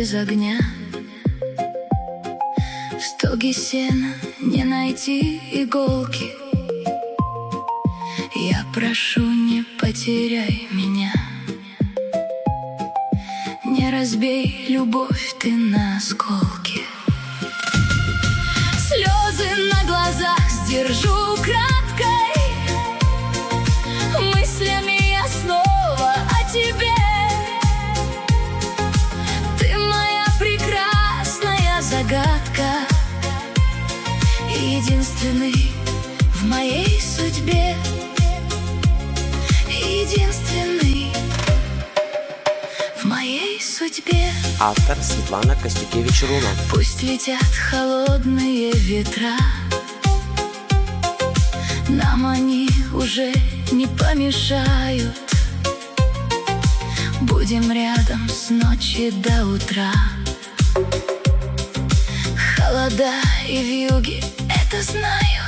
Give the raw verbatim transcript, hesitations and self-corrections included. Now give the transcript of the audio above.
без огня. В стоге сена не найти иголки. Я прошу, не потеряй меня. Не разбей любовь ты на осколки. Слезы на глазах сдержу краткой. Мыслями я снова о тебе. Ты моя прекрасная загадка, единственный в моей судьбе. Единственный в моей судьбе. Автор Светлана Костюкевич-Руна. Пусть летят холодные ветра, нам они уже не помешают. Будем рядом с ночи до утра. Холода и вьюги это знают.